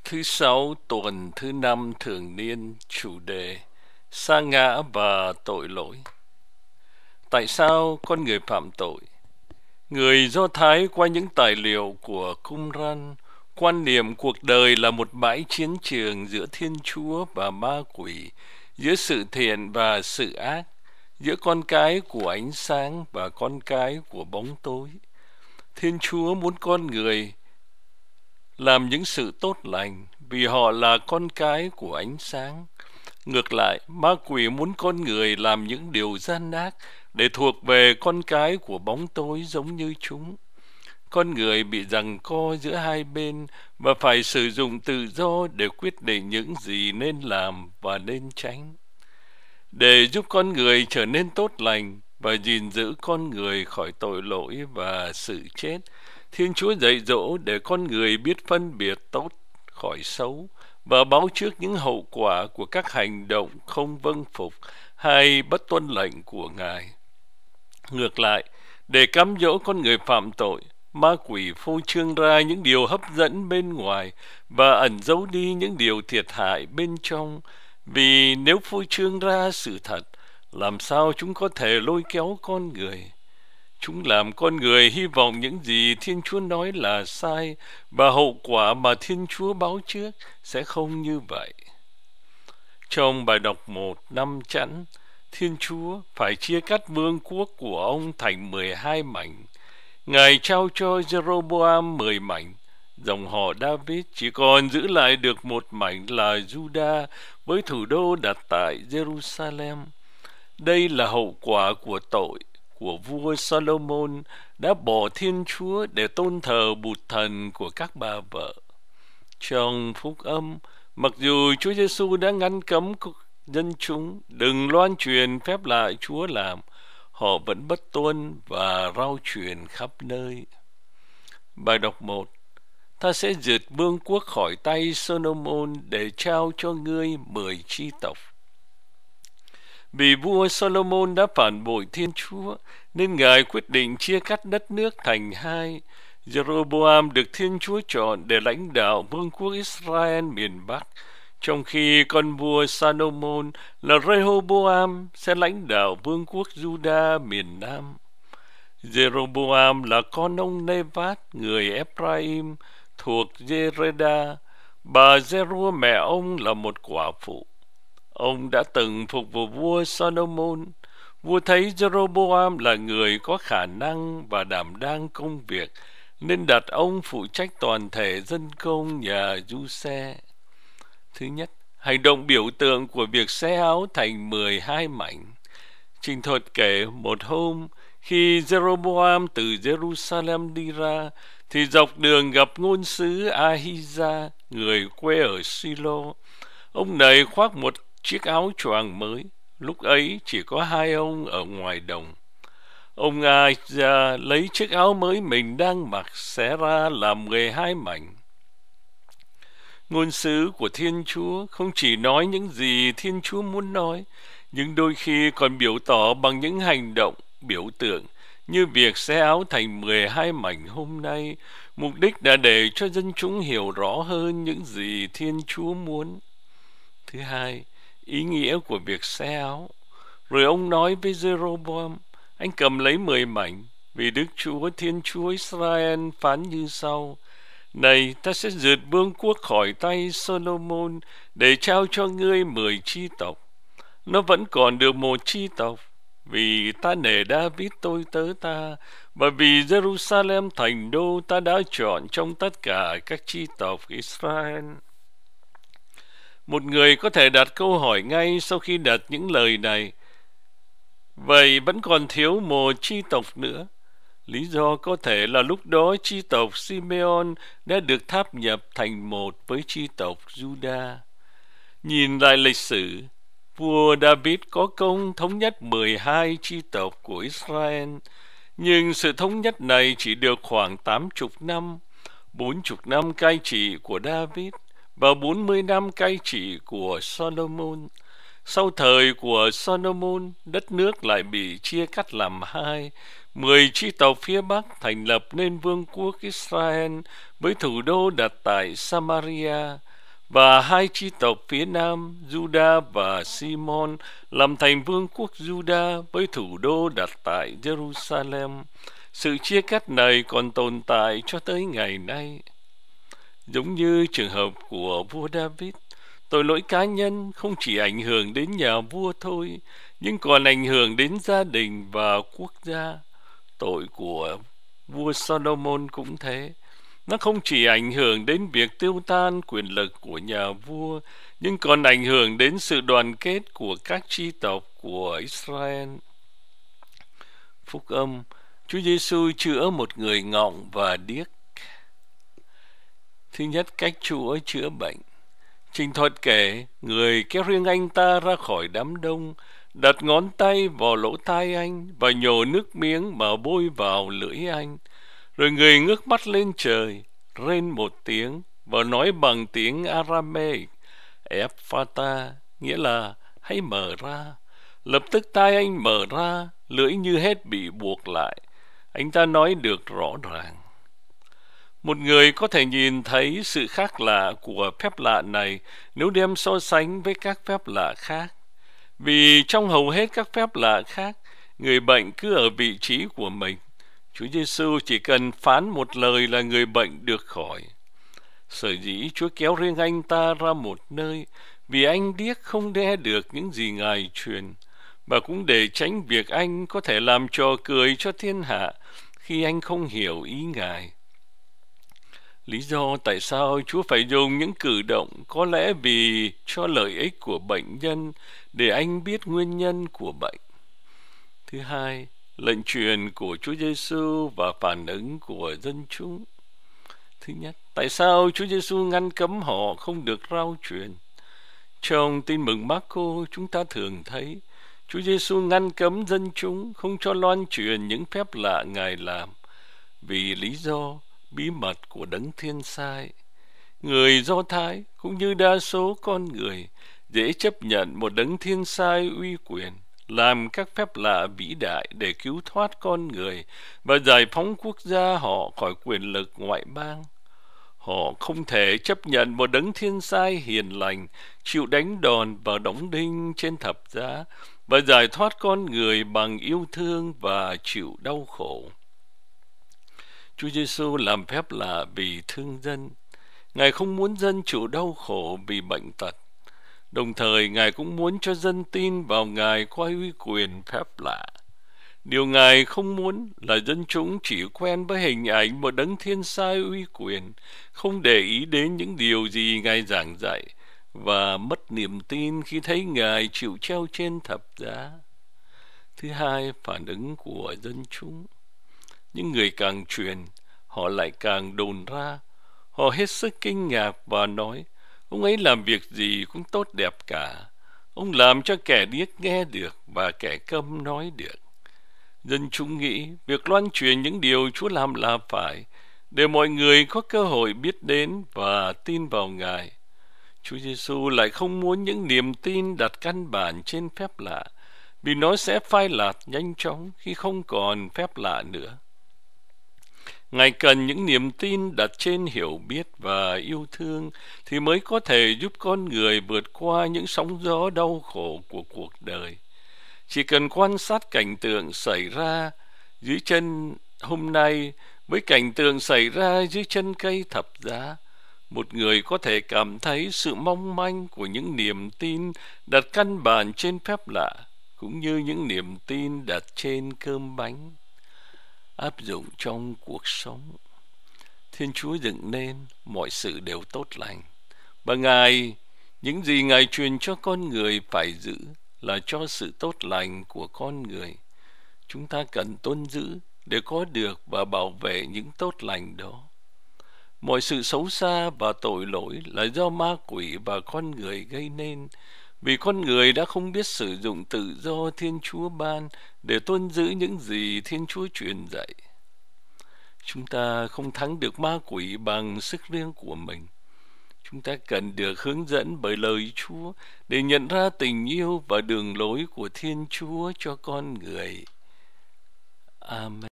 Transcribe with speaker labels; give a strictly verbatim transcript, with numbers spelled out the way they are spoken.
Speaker 1: Thứ sáu tuần thứ năm thường niên, chủ đề sa ngã và tội lỗi. Tại sao con người phạm tội? Người Do Thái qua những tài liệu của Qumran quan niệm cuộc đời là một bãi chiến trường giữa Thiên Chúa và ma quỷ, giữa sự thiện và sự ác, giữa con cái của ánh sáng và con cái của bóng tối. Thiên Chúa muốn con người làm những sự tốt lành vì họ là con cái của ánh sáng. Ngược lại, ma quỷ muốn con người làm những điều gian ác để thuộc về con cái của bóng tối giống như chúng. Con người bị giằng co giữa hai bên và phải sử dụng tự do để quyết định những gì nên làm và nên tránh. Để giúp con người trở nên tốt lành và gìn giữ con người khỏi tội lỗi và sự chết, Thiên Chúa dạy dỗ để con người biết phân biệt tốt khỏi xấu và báo trước những hậu quả của các hành động không vâng phục hay bất tuân lệnh của Ngài. Ngược lại, để cám dỗ con người phạm tội, ma quỷ phô trương ra những điều hấp dẫn bên ngoài và ẩn giấu đi những điều thiệt hại bên trong. Vì nếu phô trương ra sự thật, làm sao chúng có thể lôi kéo con người? Chúng làm con người hy vọng những gì Thiên Chúa nói là sai và hậu quả mà Thiên Chúa báo trước sẽ không như vậy. Trong bài đọc một năm chẵn, Thiên Chúa phải chia cắt vương quốc của ông thành mười hai mảnh. Ngài trao cho Jeroboam mười mảnh. Dòng họ David chỉ còn giữ lại được một mảnh là Juda với thủ đô đặt tại Jerusalem. Đây là hậu quả của tội của vua Solomon đã bỏ Thiên Chúa để tôn thờ bụt thần của các bà vợ. Trong phúc âm, mặc dù Chúa Giêsu đã ngăn cấm dân chúng đừng loan truyền phép lạ Chúa làm, họ vẫn bất tuân và rao truyền khắp nơi. Bài đọc một: Ta sẽ giật vương quốc khỏi tay Solomon để trao cho ngươi mười chi tộc. Vì vua Solomon đã phản bội Thiên Chúa, nên Ngài quyết định chia cắt đất nước thành hai. Jeroboam được Thiên Chúa chọn để lãnh đạo vương quốc Israel miền Bắc, trong khi con vua Salomon là Rehoboam sẽ lãnh đạo vương quốc Juda miền Nam. Jeroboam là con ông Nevat, người Ephraim, thuộc Jereda. Bà Zeru mẹ ông là một quả phụ. Ông đã từng phục vụ vua Solomon. Vua thấy Jeroboam là người có khả năng và đảm đang công việc, nên đặt ông phụ trách toàn thể dân công nhà Giuse. Thứ nhất, hành động biểu tượng của việc xé áo thành mười hai mảnh. Trình thuật kể một hôm, khi Jeroboam từ Jerusalem đi ra, thì dọc đường gặp ngôn sứ Ahijah, người quê ở Silo. Ông này khoác một chiếc áo choàng mới. Lúc ấy chỉ có hai ông ở ngoài đồng. Ông Ahijah lấy chiếc áo mới mình đang mặc xé ra làm mười hai mảnh. Ngôn sứ của Thiên Chúa không chỉ nói những gì Thiên Chúa muốn nói, nhưng đôi khi còn biểu tỏ bằng những hành động, biểu tượng, như việc xé áo thành mười hai mảnh hôm nay, mục đích là để cho dân chúng hiểu rõ hơn những gì Thiên Chúa muốn. Thứ hai, ý nghĩa của việc xé áo. Rồi ông nói với Jeroboam: anh cầm lấy mười mảnh, vì Đức Chúa Thiên Chúa Israel phán như sau: này, ta sẽ giật vương quốc khỏi tay Solomon để trao cho ngươi mười chi tộc. Nó vẫn còn được một chi tộc, vì ta nể David tôi tớ ta, và vì Jerusalem thành đô ta đã chọn trong tất cả các chi tộc Israel. Một người có thể đặt câu hỏi ngay sau khi đặt những lời này: vậy vẫn còn thiếu một chi tộc nữa? Lý do có thể là lúc đó chi tộc Simeon đã được tháp nhập thành một với chi tộc Juda. Nhìn lại lịch sử, vua David có công thống nhất mười hai chi tộc của Israel, nhưng sự thống nhất này chỉ được khoảng tám mươi năm, bốn mươi năm cai trị của David và bốn mươi năm cai trị của Solomon. Sau thời của Solomon, đất nước lại bị chia cắt làm hai. Mười chi tộc phía Bắc thành lập nên vương quốc Israel với thủ đô đặt tại Samaria. và hai chi tộc phía nam Juda và Simon làm thành vương quốc Juda với thủ đô đặt tại Jerusalem. Sự chia cắt này còn tồn tại cho tới ngày nay. Giống như trường hợp của vua David, tội lỗi cá nhân không chỉ ảnh hưởng đến nhà vua thôi, nhưng còn ảnh hưởng đến gia đình và quốc gia. Tội của vua Solomon cũng thế. Nó không chỉ ảnh hưởng đến việc tiêu tan quyền lực của nhà vua, nhưng còn ảnh hưởng đến sự đoàn kết của các chi tộc của Israel. Phúc âm, Chúa Giêsu chữa một người ngọng và điếc. Thứ nhất, cách Chúa chữa bệnh. Trình thuật kể, người kéo riêng anh ta ra khỏi đám đông, đặt ngón tay vào lỗ tai anh và nhổ nước miếng mà bôi vào lưỡi anh. Rồi người ngước mắt lên trời, rên một tiếng và nói bằng tiếng Aramaic, Ephphatha, nghĩa là hãy mở ra. Lập tức tai anh mở ra, lưỡi như hết bị buộc lại. Anh ta nói được rõ ràng. Một người có thể nhìn thấy sự khác lạ của phép lạ này nếu đem so sánh với các phép lạ khác. Vì trong hầu hết các phép lạ khác, người bệnh cứ ở vị trí của mình. Chúa Giêsu chỉ cần phán một lời là người bệnh được khỏi. Sở dĩ Chúa kéo riêng anh ta ra một nơi, vì anh điếc không nghe được những gì Ngài truyền, và cũng để tránh việc anh có thể làm trò cười cho thiên hạ khi anh không hiểu ý Ngài. Lý do tại sao Chúa phải dùng những cử động có lẽ vì cho lợi ích của bệnh nhân để anh biết nguyên nhân của bệnh. Thứ hai, lệnh truyền của Chúa Giêsu và phản ứng của dân chúng. Thứ nhất, tại sao Chúa Giêsu ngăn cấm họ không được rao truyền? Trong Tin mừng Mác-cô, chúng ta thường thấy Chúa Giêsu ngăn cấm dân chúng không cho loan truyền những phép lạ Ngài làm vì lý do bí mật của Đấng Thiên Sai. Người Do Thái cũng như đa số con người dễ chấp nhận một Đấng Thiên Sai uy quyền làm các phép lạ vĩ đại để cứu thoát con người và giải phóng quốc gia họ khỏi quyền lực ngoại bang. Họ không thể chấp nhận một Đấng Thiên Sai hiền lành chịu đánh đòn và đóng đinh trên thập giá và giải thoát con người bằng yêu thương và chịu đau khổ. Chúa Giêsu làm phép lạ vì thương dân. Ngài không muốn dân chịu đau khổ vì bệnh tật. Đồng thời, Ngài cũng muốn cho dân tin vào Ngài qua uy quyền phép lạ. Điều Ngài không muốn là dân chúng chỉ quen với hình ảnh một Đấng Thiên Sai uy quyền, không để ý đến những điều gì Ngài giảng dạy và mất niềm tin khi thấy Ngài chịu treo trên thập giá. Thứ hai, phản ứng của dân chúng. Những người càng truyền, họ lại càng đồn ra. Họ hết sức kinh ngạc và nói, ông ấy làm việc gì cũng tốt đẹp cả. Ông làm cho kẻ điếc nghe được và kẻ câm nói được. Dân chúng nghĩ việc loan truyền những điều Chúa làm là phải, để mọi người có cơ hội biết đến và tin vào Ngài. Chúa Giêsu lại không muốn những niềm tin đặt căn bản trên phép lạ, vì nó sẽ phai lạt nhanh chóng khi không còn phép lạ nữa. Ngài cần những niềm tin đặt trên hiểu biết và yêu thương thì mới có thể giúp con người vượt qua những sóng gió đau khổ của cuộc đời. Chỉ cần quan sát cảnh tượng xảy ra dưới chân hôm nay với cảnh tượng xảy ra dưới chân cây thập giá, một người có thể cảm thấy sự mong manh của những niềm tin đặt căn bản trên phép lạ, cũng như những niềm tin đặt trên cơm bánh. Áp dụng trong cuộc sống. Thiên Chúa dựng nên mọi sự đều tốt lành, và Ngài, những gì Ngài truyền cho con người phải giữ là cho sự tốt lành của con người. Chúng ta cần tuân giữ để có được và bảo vệ những tốt lành đó. Mọi sự xấu xa và tội lỗi là do ma quỷ và con người gây nên, vì con người đã không biết sử dụng tự do Thiên Chúa ban để tuân giữ những gì Thiên Chúa truyền dạy. Chúng ta không thắng được ma quỷ bằng sức riêng của mình. Chúng ta cần được hướng dẫn bởi lời Chúa để nhận ra tình yêu và đường lối của Thiên Chúa cho con người. Amen.